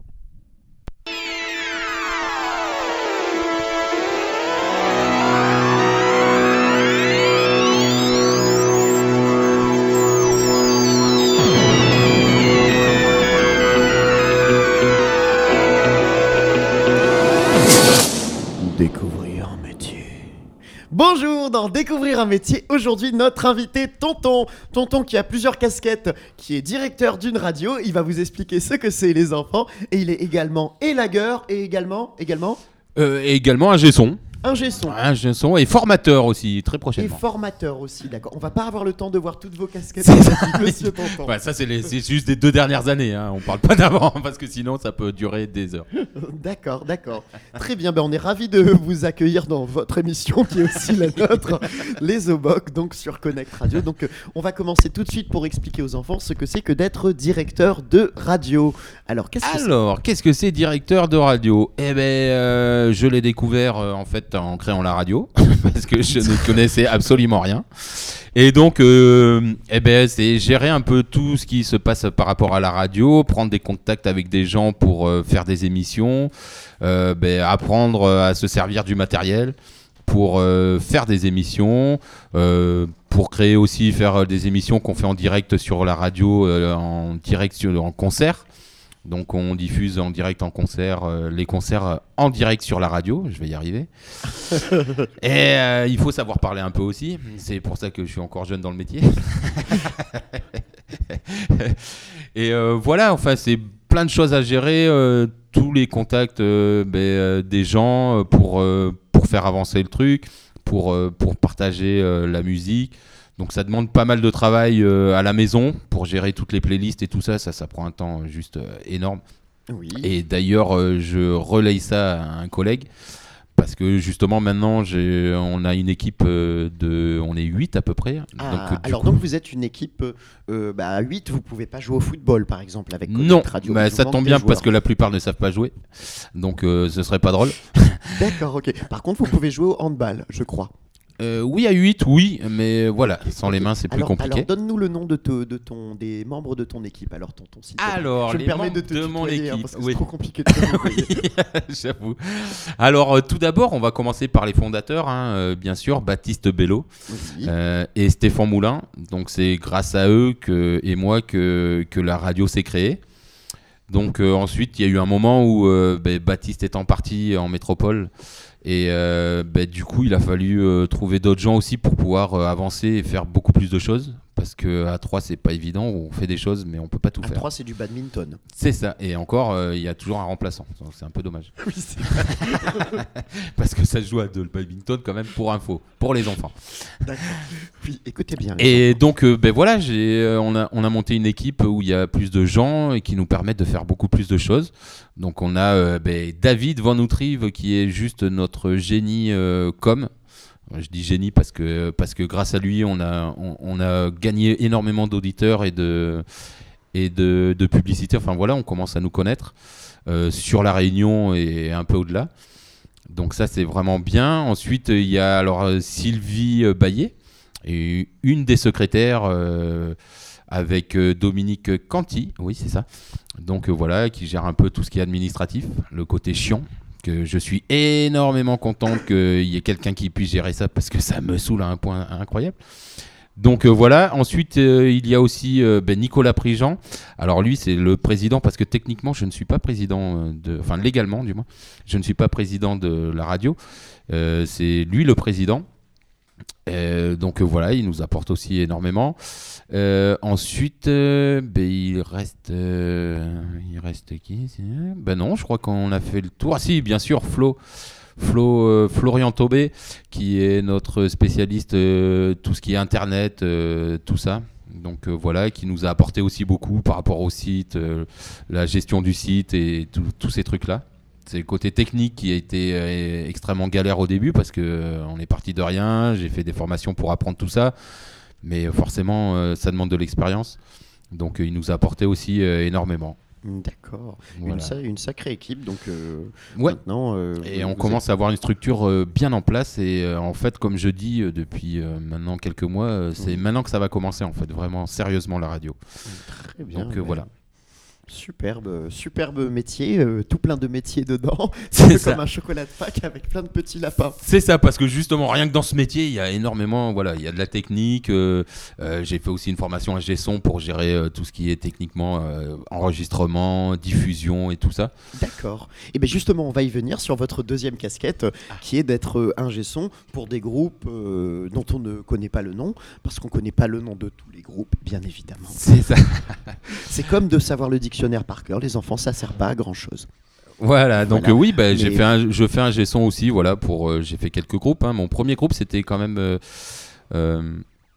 Découvrir un métier. Bonjour dans Découvrir un métier. Aujourd'hui, notre invité Tonton. Tonton qui a plusieurs casquettes, qui est directeur d'une radio. Il va vous expliquer ce que c'est les enfants. Et il est également élagueur et également, également Euh, et également un gesson. Ingé son. Ingé son et formateur aussi, très Et prochainement. formateur aussi, d'accord. On va pas avoir le temps de voir toutes vos casquettes, C'est ça. monsieur Tonton. Ouais, ça c'est, les- c'est juste des deux dernières années, hein. On parle pas d'avant parce que sinon ça peut durer des heures. D'accord, d'accord. Très bien, ben on est ravis de vous accueillir dans votre émission qui est aussi la nôtre, les Oboc, donc sur Connect Radio. Donc euh, on va commencer tout de suite pour expliquer aux enfants ce que c'est que d'être directeur de radio. Alors, qu'est-ce que c'est ? Alors, qu'est-ce que c'est directeur de radio ? Eh ben, euh, je l'ai découvert euh, en fait en créant la radio parce que je ne connaissais absolument rien. Et donc, euh, eh ben, c'est gérer un peu tout ce qui se passe par rapport à la radio, prendre des contacts avec des gens pour euh, faire des émissions, euh, ben, apprendre à se servir du matériel pour euh, faire des émissions, euh, pour créer aussi, faire des émissions qu'on fait en direct sur la radio, euh, en direct sur, en concert. Donc on diffuse en direct en concert, euh, les concerts euh, en direct sur la radio, je vais y arriver. Et euh, il faut savoir parler un peu aussi, c'est pour ça que je suis encore jeune dans le métier. Et euh, voilà, enfin c'est plein de choses à gérer, euh, tous les contacts euh, ben, euh, des gens euh, pour, euh, pour faire avancer le truc, pour, euh, pour partager euh, la musique. Donc ça demande pas mal de travail euh, à la maison pour gérer toutes les playlists et tout ça, ça, ça prend un temps juste euh, énorme. Oui. Et d'ailleurs, euh, je relaye ça à un collègue parce que justement maintenant, j'ai, on a une équipe euh, de, on est huit à peu près. Ah, donc, euh, du alors coup- donc vous êtes une équipe euh, bah, à huit, vous pouvez pas jouer au football par exemple avec Connect Non, Radio. bah, Ils vous ça manquent tombe des bien joueurs. parce que la plupart ne savent pas jouer, donc euh, ce serait pas drôle. D'accord, ok. Par contre, vous pouvez jouer au handball, je crois. Euh, oui, à huit, oui, mais voilà, sans les Ok. mains c'est plus alors, compliqué. Alors donne-nous le nom de, te- de ton, des membres de ton équipe, alors tonton. s'il te plaît. Alors, je me les permets membres de te de mon tutoyer, hein, équipe, parce que oui. c'est trop compliqué de te tutoyer. J'avoue. Alors, euh, tout d'abord, on va commencer par les fondateurs, hein, euh, bien sûr, Baptiste Bello Oui. euh, et Stéphane Moulin. Donc, c'est grâce à eux que, et moi que, que la radio s'est créée. Donc, euh, ensuite, il y a eu un moment où euh, ben, Baptiste étant parti en métropole. Et euh, ben, du coup, il a fallu euh, trouver d'autres gens aussi pour pouvoir euh, avancer et faire beaucoup plus de choses. Parce qu'à trois, c'est pas évident. On fait des choses, mais on peut pas tout À faire. trois, c'est du badminton. C'est ça. Et encore, euh, il y a toujours un remplaçant. Donc, c'est un peu dommage. Oui, c'est Parce que ça se joue à deux, le badminton quand même, pour info, pour les enfants. d'accord. Puis écoutez bien. les Et enfants. donc, euh, ben voilà, j'ai, euh, on, a, on a monté une équipe où il y a plus de gens et qui nous permettent de faire beaucoup plus de choses. Donc, on a euh, ben, David Van Outrive qui est juste notre génie euh, com. Je dis génie parce que, parce que grâce à lui, on a, on, on a gagné énormément d'auditeurs et de, et de, de publicité. Enfin voilà, on commence à nous connaître euh, sur la Réunion et un peu au-delà. Donc ça, c'est vraiment bien. Ensuite, il y a alors euh, Sylvie euh, Baillet, et une des secrétaires euh, avec euh, Dominique Canty, oui c'est ça. Donc euh, voilà, qui gère un peu tout ce qui est administratif, le côté chiant. Que je suis énormément content qu'il y ait quelqu'un qui puisse gérer ça parce que ça me saoule à un point incroyable. Donc euh, voilà, ensuite euh, il y a aussi euh, ben, Nicolas Prigent. Alors lui c'est le président parce que techniquement je ne suis pas président, euh, de, enfin légalement du moins, je ne suis pas président de la radio. Euh, c'est lui le président. Euh, donc euh, voilà, il nous apporte aussi énormément. Euh, ensuite, euh, ben, il reste, euh, il reste qui c'est- Ben non, je crois qu'on a fait le tour. Ah si, bien sûr, Flo, Flo, euh, Florian Taubé, qui est notre spécialiste, euh, tout ce qui est internet, euh, tout ça. Donc euh, voilà, qui nous a apporté aussi beaucoup par rapport au site, euh, la gestion du site et tout- tous ces trucs-là. C'est le côté technique qui a été euh, extrêmement galère au début parce que euh, on est parti de rien. J'ai fait des formations pour apprendre tout ça, mais euh, forcément, euh, ça demande de l'expérience. Donc, euh, il nous a apporté aussi euh, énormément. D'accord. Voilà. Une, sa- une sacrée équipe, donc euh, Ouais. maintenant. euh, Et vous- on vous commence à avoir une structure euh, bien en place. Et euh, en fait, comme je dis euh, depuis euh, maintenant quelques mois, euh, c'est Oui. maintenant que ça va commencer, en fait, vraiment sérieusement la radio. êtes- Très bien. Donc, euh, ouais. voilà. Superbe, superbe métier, euh, tout plein de métiers dedans. C'est Un peu ça. comme un chocolat de Pâques avec plein de petits lapins. C'est ça, parce que justement, rien que dans ce métier, il y a énormément, voilà, il y a de la technique. euh, euh, j'ai fait aussi une formation à G-Son pour gérer euh, tout ce qui est techniquement euh, enregistrement, diffusion et tout ça. D'accord. Et bien justement, on va y venir sur votre deuxième casquette, euh, qui est d'être euh, ingé son pour des groupes euh, dont on ne connaît pas le nom, parce qu'on ne connaît pas le nom de tous les groupes, bien évidemment. C'est ça. C'est comme de savoir le dictionnaire par cœur, les enfants, ça sert pas à grand chose. Voilà, donc Voilà. euh, oui, bah, j'ai Mais- fait un, je fais un G-son aussi, voilà, pour, euh, j'ai fait quelques groupes. Hein. Mon premier groupe, c'était quand même... euh, euh,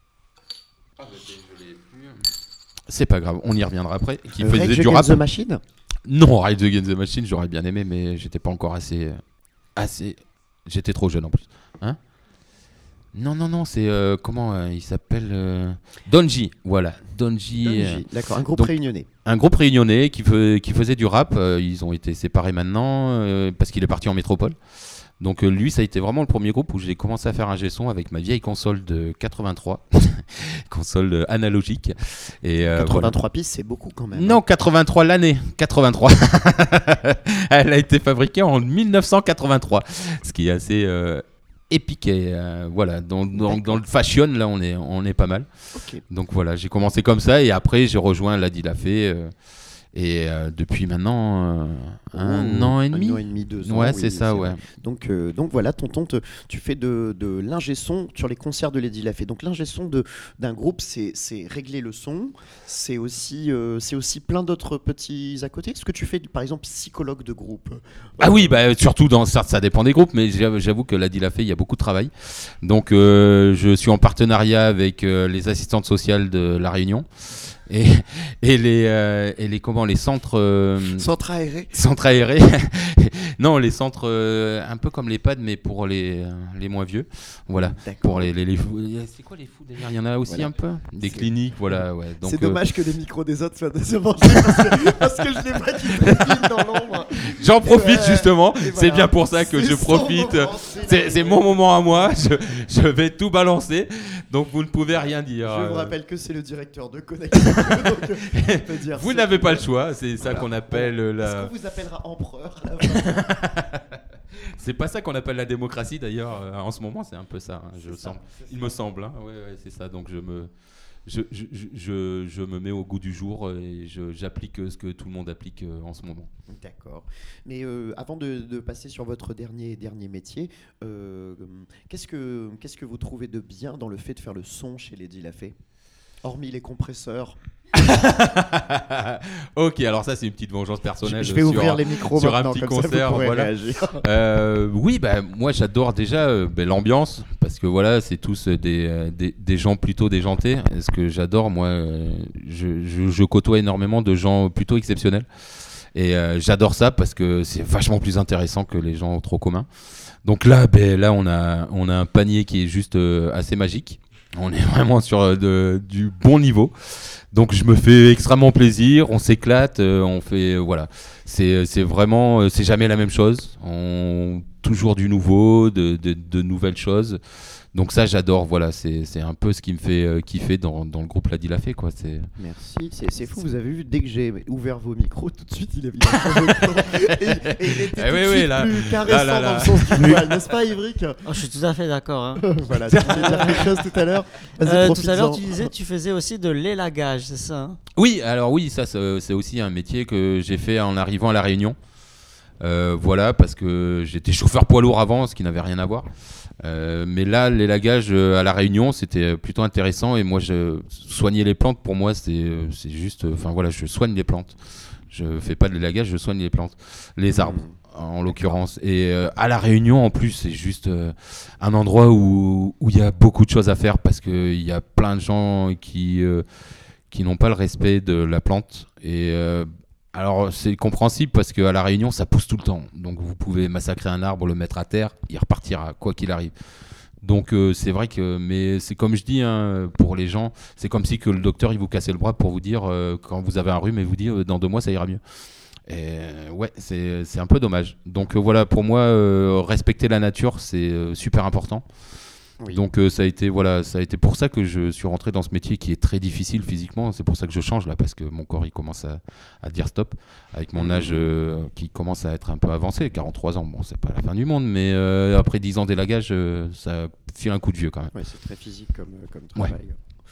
c'est pas grave, on y reviendra après. Qui Euh, faisait Rage du Against rap. the Machine. Non, Ride Against the Machine, j'aurais bien aimé, mais j'étais pas encore assez... assez... J'étais trop jeune en plus. Hein Non, non, non, c'est... euh, comment euh, il s'appelle euh... Donji, voilà. Donji, euh, Donji, d'accord, un groupe donc- réunionnais. un groupe réunionnais qui, fe- qui faisait du rap. euh, ils ont été séparés maintenant euh, parce qu'il est parti en métropole. Donc euh, lui, ça a été vraiment le premier groupe où j'ai commencé à faire un G-son avec ma vieille console de quatre-vingt-trois, console euh, analogique. Et, euh, quatre-vingt-trois pistes, c'est beaucoup quand voilà. même. Non, quatre-vingt-trois l'année, quatre-vingt-trois. Elle a été fabriquée en mille neuf cent quatre-vingt-trois, ce qui est assez euh, épique. Et, euh, voilà, dans, dans, dans le fashion, là, on est, on est pas mal. Ok. Donc voilà, j'ai commencé comme ça et après j'ai rejoint Ladi Lafay euh, et euh, depuis maintenant euh, un Oh, an et demi. Un an et demi, deux ans. Ouais, oui, c'est ça, vrai. ouais. Donc, euh, donc voilà, tonton, te- tu fais de, de l'ingé son sur les concerts de Lady Lafay. Donc l'ingé son de- d'un groupe, c'est c'est régler le son. C'est aussi, euh, c'est aussi plein d'autres petits à côté. Est-ce que tu fais, par exemple, psychologue de groupe? Ah oui, bah, surtout dans ça, ça dépend des groupes, mais j'avoue j'avoue que Ladi Lafay, il y a beaucoup de travail. Donc euh, je suis en partenariat avec euh, les assistantes sociales de La Réunion et, et les euh, et les comment les centres euh, Centre aéré. centres aérés. Non, les centres euh, un peu comme les P A D mais pour les euh, les moins vieux. Voilà. D'accord. Pour les, les, les fous. C'est quoi les fous d'ailleurs? Il y en a aussi Voilà. un peu. Des C'est- cliniques, voilà. Ouais. Donc, C'est euh, dommage que les micros des autres soient débranchés parce que, parce que je les vois qui trépignent dans l'ombre. j'en profite Ouais, justement. et C'est voilà. bien pour ça que C'est je son profite. moment, C'est c'est mon moment à moi. Je, je vais tout balancer. Donc vous ne pouvez rien dire. Je vous Euh, rappelle que c'est le directeur de Connect. donc, euh, je peux dire Vous ce n'avez que- pas le choix. C'est ça Voilà. qu'on appelle euh, Est-ce la. qu'on vous appellera empereur à la fin? C'est pas ça qu'on appelle la démocratie d'ailleurs. euh, En ce moment, c'est un peu ça. hein, je C'est ça, sens. c'est Il ça. me semble. Hein. Ouais, ouais, c'est ça. Donc je me. Je, je, je, je- je me mets au goût du jour et je- j'applique euh, ce que tout le monde applique euh, en ce moment. D'accord. Mais euh, avant de, de passer sur votre dernier, dernier métier, euh, qu'est-ce que qu'est-ce que vous trouvez de bien dans le fait de faire le son chez Lady Lafay? Hormis les compresseurs. Ok, alors ça c'est une petite vengeance Je, personnelle. je vais sur- ouvrir les micros sur un maintenant, petit comme ça, vous concert, pourrez voilà. réagir. Euh, oui, bah, moi j'adore déjà euh, bah, l'ambiance parce que voilà, c'est tous euh, des, euh, des, des gens plutôt déjantés. Et ce que j'adore, moi, euh, je, je, je côtoie énormément de gens plutôt exceptionnels. Et euh, j'adore ça parce que c'est vachement plus intéressant que les gens trop communs. Donc là, ben, là on, a, on a un panier qui est juste euh, assez magique. On est vraiment sur euh, de, du bon niveau. Donc je me fais extrêmement plaisir, on s'éclate, euh, on fait euh, voilà, c'est c'est vraiment euh, c'est jamais la même chose, on toujours du nouveau, de, de, de nouvelles choses. Donc ça j'adore, voilà, c'est c'est un peu ce qui me fait euh, kiffer dans, dans le groupe Ladi Lafay quoi, c'est Merci, c'est c'est fou, vous avez vu, dès que j'ai ouvert vos micros, tout de suite il a il a changé de ton. et, et il était Eh tout oui, de oui, suite là. plus caressant Là, là, là. dans le sens du poil, n'est-ce pas Ivric? Oh, je suis tout à fait d'accord. hein. Voilà, tu voulais dire quelque chose tout à l'heure. Vas-y, Euh, tout à l'heure, profites-en. tu disais tu faisais aussi de l'élagage, c'est ça hein? Oui, alors oui, ça c'est c'est aussi un métier que j'ai fait en arrivant à La Réunion. Euh, voilà, parce que j'étais chauffeur poids lourd avant, ce qui n'avait rien à voir. Euh, mais là, l'élagage euh, à La Réunion, c'était plutôt intéressant. Et moi, je soigner les plantes, pour moi, c'est euh, c'est juste. Enfin voilà, je soigne les plantes. Je fais pas de l'élagage, je soigne les plantes, les arbres en l'occurrence. Et euh, à La Réunion, en plus, c'est juste euh, un endroit où où il y a beaucoup de choses à faire parce que il y a plein de gens qui euh, qui n'ont pas le respect de la plante. Et euh, alors c'est compréhensible parce qu'à La Réunion ça pousse tout le temps. Donc vous pouvez massacrer un arbre, le mettre à terre, il repartira quoi qu'il arrive. Donc euh, c'est vrai que, mais c'est comme je dis hein, pour les gens, c'est comme si que le docteur il vous cassait le bras pour vous dire euh, quand vous avez un rhume et vous dit euh, dans deux mois ça ira mieux. Et euh, ouais, c'est c'est un peu dommage. Donc euh, voilà, pour moi euh, respecter la nature c'est euh, super important. Oui. Donc euh, ça a été voilà, ça a été pour ça que je suis rentré dans ce métier qui est très difficile physiquement. C'est pour ça que je change là parce que mon corps il commence à, à dire stop avec mon âge euh, qui commence à être un peu avancé, quarante-trois ans. Bon, c'est pas la fin du monde, mais euh, après dix ans d'élagage, euh, ça file un coup de vieux quand même. Ouais, c'est très physique comme, euh, comme travail.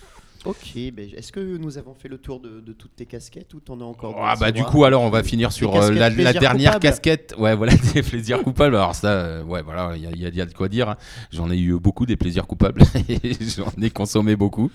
Ok, ben, est-ce que nous avons fait le tour de, de toutes tes casquettes ou t'en as encore Ah d'autres, bah c'est du moi coup alors on va finir sur Des euh, casquettes la, la plaisirs dernière coupables. casquette. Ouais voilà des plaisirs coupables. Alors ça euh, ouais voilà il y, a- il y a il y a de quoi dire. hein. J'en ai eu beaucoup des plaisirs coupables et j'en ai consommé beaucoup.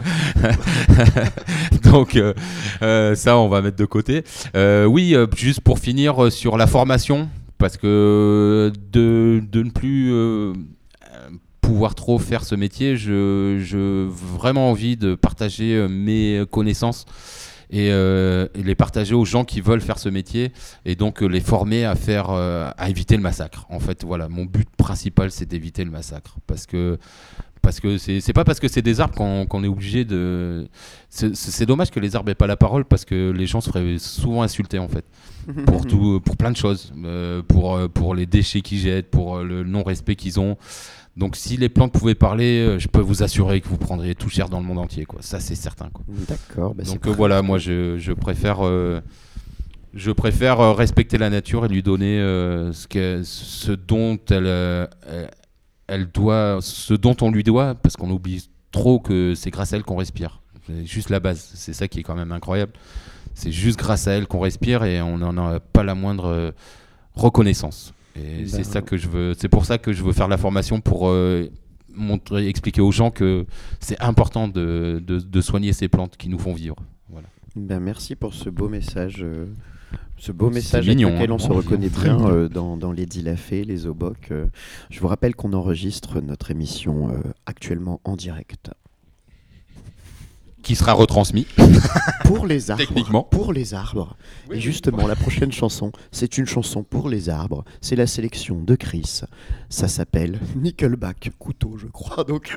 Donc euh, euh, ça on va mettre de côté. Euh, oui euh, juste pour finir euh, sur la formation parce que de, de ne plus euh, pouvoir trop faire ce métier, je j'ai vraiment envie de partager euh, mes connaissances et, euh, et les partager aux gens qui veulent faire ce métier et donc euh, les former à faire euh, à éviter le massacre. En fait, voilà, mon but principal, c'est d'éviter le massacre, parce que parce que c'est c'est pas parce que c'est des arbres qu'on qu'on est obligé de c'est, c'est dommage que les arbres aient pas la parole, parce que les gens se feraient souvent insulter en fait pour tout, pour plein de choses, euh, pour pour les déchets qu'ils jettent, pour le non-respect qu'ils ont. Donc si les plantes pouvaient parler, je peux vous assurer que vous prendriez tout cher dans le monde entier, quoi. Ça c'est certain, quoi. D'accord. Bah Donc euh, voilà, moi je, je préfère, euh, je préfère euh, respecter la nature et lui donner euh, ce, que, ce dont elle, euh, elle doit, ce dont on lui doit, parce qu'on oublie trop que c'est grâce à elle qu'on respire. C'est juste la base, c'est ça qui est quand même incroyable. C'est juste grâce à elle qu'on respire et on n'en a pas la moindre euh, reconnaissance. Et ben, c'est ça que je veux. C'est pour ça que je veux faire la formation, pour euh, montrer, expliquer aux gens que c'est important de, de, de soigner ces plantes qui nous font vivre. Voilà. Ben merci pour ce beau message, euh, ce beau message c'est mignon, avec lequel hein, on se reconnaît bien euh, dans, dans les Dilafé, les Obocs. Euh, je vous rappelle qu'on enregistre notre émission euh, actuellement en direct. Qui sera retransmis pour les arbres. Techniquement. Pour les arbres. Oui, et justement, oui. La prochaine chanson, c'est une chanson pour les arbres. C'est la sélection de Chris. Ça s'appelle Nickelback Couteau, je crois. Donc,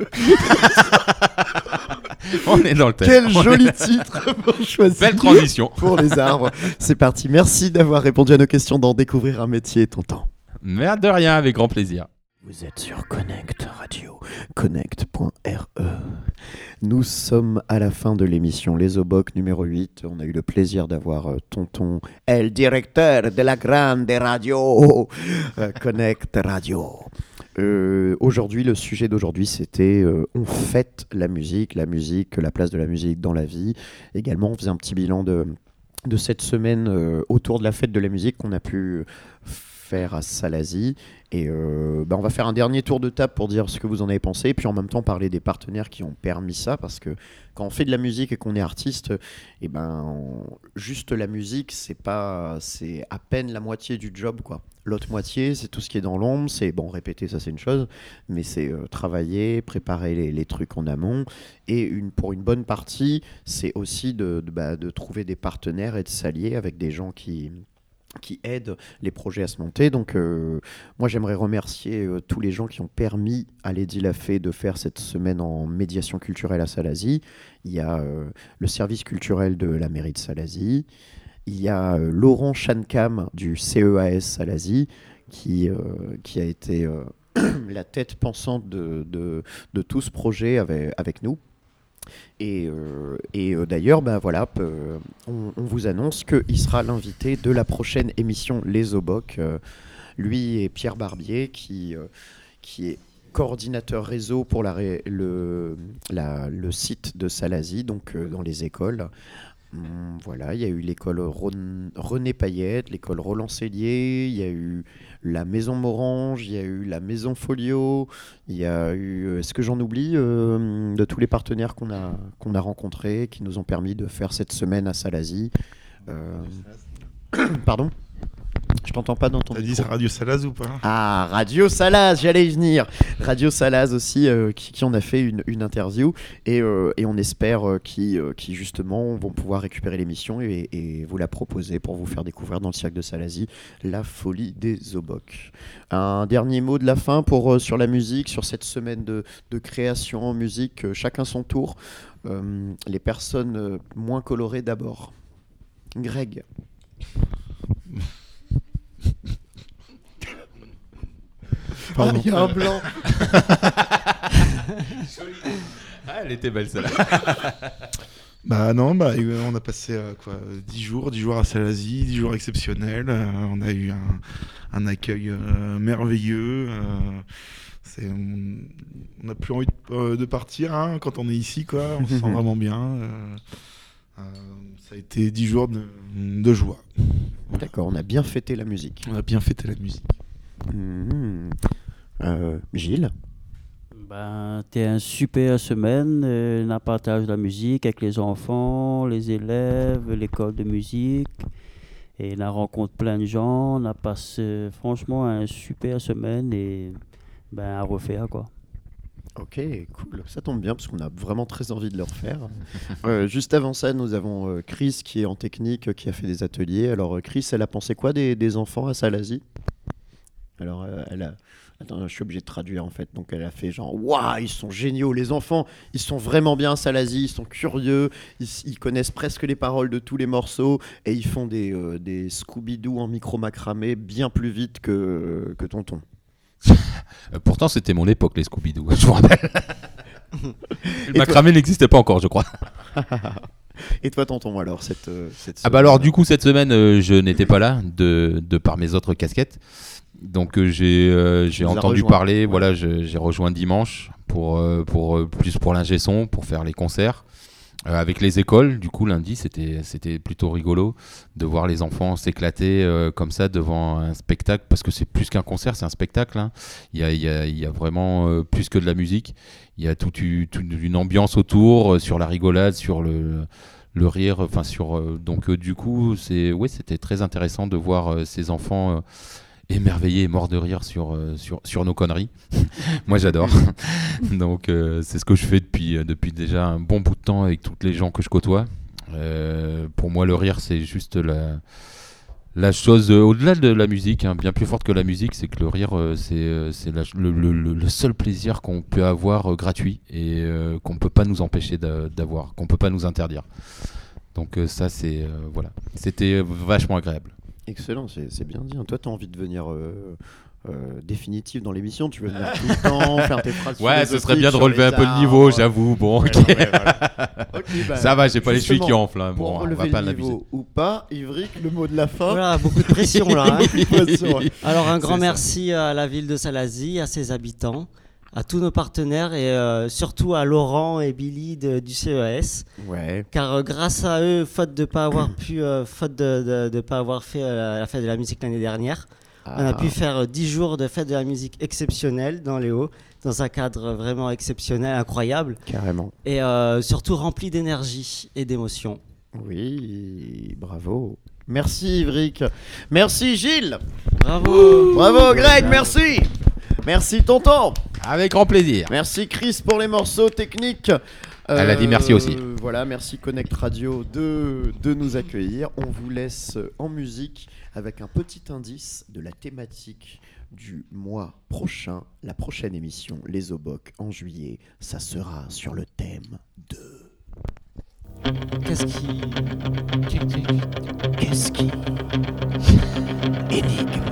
on est dans le thème. Quel joli titre pour choisir. Belle transition. Pour les arbres. C'est parti. Merci d'avoir répondu à nos questions dans Découvrir un métier ton temps. Merde de rien, avec grand plaisir. Vous êtes sur Connect Radio, connect point r e. Nous sommes à la fin de l'émission Les Obocs numéro huit. On a eu le plaisir d'avoir euh, Tonton, el directeur de la grande radio, euh, Connect Radio. Euh, aujourd'hui, le sujet d'aujourd'hui, c'était euh, on fête la musique, la musique, la place de la musique dans la vie. Également, on faisait un petit bilan de, de cette semaine euh, autour de la fête de la musique qu'on a pu faire à Salazie. Et euh, bah on va faire un dernier tour de table pour dire ce que vous en avez pensé, et puis en même temps parler des partenaires qui ont permis ça, parce que quand on fait de la musique et qu'on est artiste, et ben on, juste la musique, c'est pas, c'est à peine la moitié du job, quoi. L'autre moitié, c'est tout ce qui est dans l'ombre, c'est bon, répéter, ça c'est une chose, mais c'est euh, travailler, préparer les, les trucs en amont, et une, pour une bonne partie, c'est aussi de, de, bah, de trouver des partenaires et de s'allier avec des gens qui qui aident les projets à se monter. Donc euh, moi j'aimerais remercier euh, tous les gens qui ont permis à Les Dilafé de faire cette semaine en médiation culturelle à Salazie. Il y a euh, le service culturel de la mairie de Salazie, il y a euh, Laurent Chancam du C E A S Salazie qui, euh, qui a été euh, la tête pensante de, de, de tout ce projet avec, avec nous. Et, euh, et euh, d'ailleurs, ben voilà, euh, on, on vous annonce qu'il sera l'invité de la prochaine émission Les Obocs. Euh, lui et Pierre Barbier, qui, euh, qui est coordinateur réseau pour la, le, la, le site de Salazie, donc euh, dans les écoles. Hum, voilà, il y a eu l'école Ron, René Payette, l'école Roland Cellier, il y a eu la maison Morange, il y a eu la maison Folio, il y a eu, est-ce que j'en oublie, euh, de tous les partenaires qu'on a, qu'on a rencontrés, qui nous ont permis de faire cette semaine à Salazie. Euh... Pardon ? Je t'entends pas dans ton T'as micro. dit Radio Salaz ou pas ? Ah, Radio Salaz, j'allais y venir. Radio Salaz aussi, euh, qui, qui en a fait une, une interview. Et, euh, et on espère euh, qu'ils, euh, qu'ils, justement, vont pouvoir récupérer l'émission et, et vous la proposer pour vous faire découvrir dans le cirque de Salazie la folie des Obocs. Un dernier mot de la fin pour, euh, sur la musique, sur cette semaine de, de création en musique, euh, chacun son tour. Euh, les personnes euh, moins colorées d'abord. Greg. Pardon. Ah, il y a un blanc. Ah, elle était belle celle-là. Bah non, bah, on a passé euh, quoi, dix jours, dix jours à Salazie, dix jours exceptionnels. Euh, on a eu un, un accueil euh, merveilleux. Euh, c'est, on n'a plus envie de, euh, de partir hein, quand on est ici, quoi. On se sent vraiment bien. Euh, euh, ça a été dix jours de, de joie. D'accord, on a bien fêté la musique. On a bien fêté la musique. Mmh. Euh, Gilles. Ben, c'était une super semaine, euh, on partage la musique avec les enfants, les élèves, l'école de musique. Et on a rencontré plein de gens, on a passé franchement une super semaine et ben, à refaire quoi. Ok, cool, ça tombe bien parce qu'on a vraiment très envie de le refaire. Euh, juste avant ça, nous avons euh, Chris qui est en technique, euh, qui a fait des ateliers. Alors euh, Chris, elle a pensé quoi des, des enfants à Salazie? Alors euh, elle a... Attends, je suis obligé de traduire en fait. Donc elle a fait genre, waouh, ils sont géniaux, les enfants, ils sont vraiment bien à Salazie, ils sont curieux, ils, ils connaissent presque les paroles de tous les morceaux et ils font des, euh, des Scooby-Doo en micro-macramé bien plus vite que, que tonton. Euh, pourtant, c'était mon époque, les Scooby-Doo, je vous rappelle. Le macramé n'existait pas encore, je crois. Et toi, tonton, alors, cette, euh, cette Ah bah alors, du coup, cette semaine, euh, je n'étais pas là, de, de par mes autres casquettes. Donc, euh, j'ai, euh, j'ai nous as entendu rejoint. parler, Ouais. voilà, je- j'ai rejoint dimanche, pour, euh, pour, euh, plus pour l'ingé son, pour faire les concerts. Euh, avec les écoles, du coup, lundi, c'était, c'était plutôt rigolo de voir les enfants s'éclater euh, comme ça devant un spectacle, parce que c'est plus qu'un concert, c'est un spectacle. Hein. Il y a, il y a, il y a vraiment euh, plus que de la musique. Il y a toute, une- toute une ambiance autour, euh, sur la rigolade, sur le, le rire. Enfin, sur, euh, donc, euh, du coup, c'est, ouais, c'était très intéressant de voir euh, ces enfants euh, émerveillés et morts de rire sur, euh, sur, sur nos conneries. Moi, j'adore. Donc, euh, c'est ce que je fais depuis, euh, depuis déjà un bon bout de temps avec toutes les gens que je côtoie. Euh, pour moi, le rire, c'est juste la, la chose euh, au-delà de la musique, hein, bien plus forte que la musique, c'est que le rire, euh, c'est, euh, c'est la- le, le- le- le seul plaisir qu'on peut avoir euh, gratuit et euh, qu'on ne peut pas nous empêcher d'a- d'avoir, qu'on ne peut pas nous interdire. Donc, euh, ça, c'est. euh, voilà. C'était vachement agréable. Excellent, c'est, c'est bien dit. Toi, tu as envie de venir euh, euh, définitif dans l'émission, tu veux venir tout le temps, faire tes phrases Ouais, ce serait philosophiques bien de sur relever les un peu le arbres. niveau, j'avoue. Bon, ok. Ouais, non, mais voilà. Ok, bah, Ça va, j'ai pas les chevilles justement, qui enflent. hein. Pour Bon, on relever va pas le l'abuser. niveau ou pas, Ivric, le mot de la fin. Voilà, beaucoup de pression là. hein. Pression, ouais. Alors un grand C'est ça. merci à la ville de Salazie, à ses habitants, à tous nos partenaires et euh, surtout à Laurent et Billy de- du C E A S. Ouais. Car euh, grâce à eux, faute de pas avoir pu, euh, faute de, de, de pas avoir fait euh, la fête de la musique l'année dernière, on a Ah. pu faire euh, dix jours de fête de la musique exceptionnelle dans les Hauts, dans un cadre vraiment exceptionnel, incroyable Carrément. et euh, surtout rempli d'énergie et d'émotion. Oui, bravo. Merci Ivric. Merci Gilles. Bravo. Bravo Greg, merci. Merci tonton. Avec grand plaisir. Merci Chris pour les morceaux techniques. Elle a dit merci aussi. Voilà, merci Connect Radio de, de nous accueillir. On vous laisse en musique avec un petit indice de la thématique du mois prochain. La prochaine émission, Les Obocs, en juillet, ça sera sur le thème de... Qu'est-ce qui... Qu'est-ce qui... Énigme.